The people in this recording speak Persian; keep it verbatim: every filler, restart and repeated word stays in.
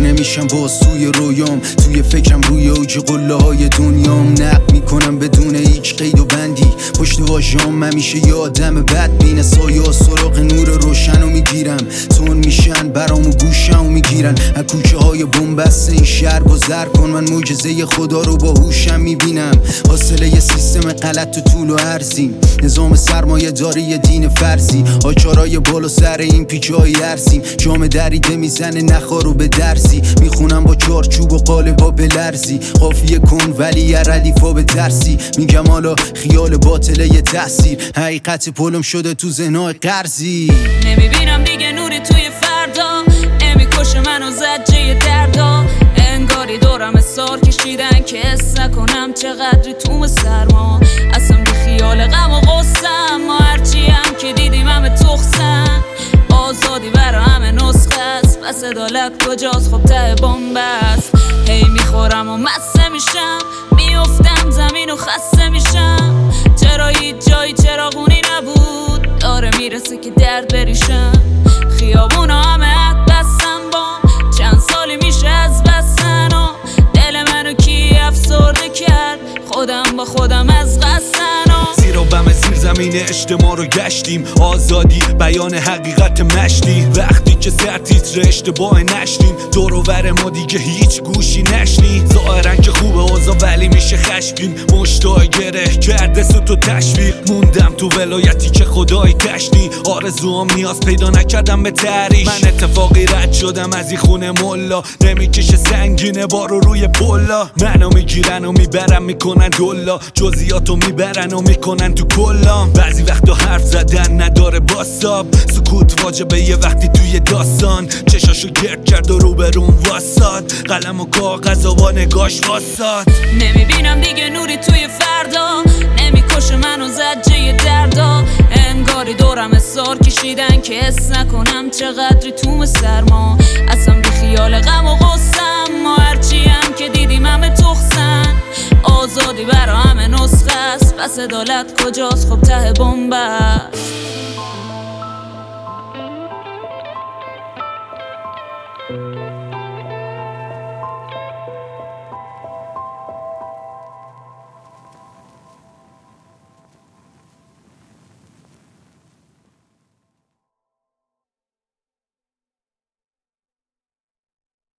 نمیشم باز توی رویام، توی فکرم روی اوج قله های دنیام. نقد میکنم بدون هیچ قید و بندی، پشت واژه‌ام من میشه یه آدم بدبین. سایه ها سراغ نور روشن رو میگیرم، تون میشن برام و گوشم و میگیرن. از کوچه های بنبست این شهر گذر کن، من معجزه خدا رو با هوشم میبینم. حاصله یه سیستم غلط و طول و عرضیم، نظام سرمایه داری دین فرضی. آچارای بالا سر این پیچای ارسیم، جام دریده میزنه نخارو به درسی. میخونم با چارچوب و قالبا به لرزی، قافیه کن ولی یه ردیفا به درسی. میگم حالا خیال باطله یه تحصیل، حقیقت پلم شده تو ذهنای قرضی. نمیبینم دیگه نوری توی فردا، نمیکشه منو زجه دردا. انگاری دورم سار کشیدن که حس نکنم چقدری توم سرما. اصلا بی خیال غم و غصم، ما هرچی هم که دیدیم همه تخصن. آزادی برا همه نسخه است، پس عدالت کجاست؟ خب ته بنبست. هی میخورم و مسته میشم، میافتم زمین و خسته میشم. چرا هیچ جایی چراغونی نبود؟ داره میرسه که درد بریشم. خیابونا همه حد بستن بام، چند سالی میشه از بستن و دل منو کی افسرده کرد؟ خودم با خودم از قصدن و زیر و بم زیر زمین اجتماع رو گشتیم، آزادی بیان حقیقت مشتی. وقتی که سر تیتر اشتباه نشتیم، دور و ور ما دیگه هیچ گوشی نشنی. ظاهرن که خوبه اوضاع ولی میشه خشمگین، مشتای گره کرده سوت و تشویق. موندم تو ولایتی که خدای تشنی، آرزوام نیاز پیدا نکردم به تعریش. من اتفاقی رد شدم از این خونه ملا، نمیکشه سنگینه بارو روی پلا. منو میگیرن و میبرن میکنن دلا، جزئیاتو میبرن و میکنن تو کلام. بعضی وقتا حرف زدن نداره باساب، سکوت واجبه یه وقتی توی داستان. چشاشو گرد کرد و روبرون واساد، قلم و کاغذ و نگاش واساد. نمیبینم دیگه نوری توی فردا، نمیکشه منو زجه دردا. انگاری دورم سار کشیدن که حس نکنم چقدری توم سرما. اصلا بی خیال غم و غصم، ما هرچی هم که دیدیم همه تخصن. آزادی برا همه نسخه است، پس عدالت کجاست؟ خب ته بنبست.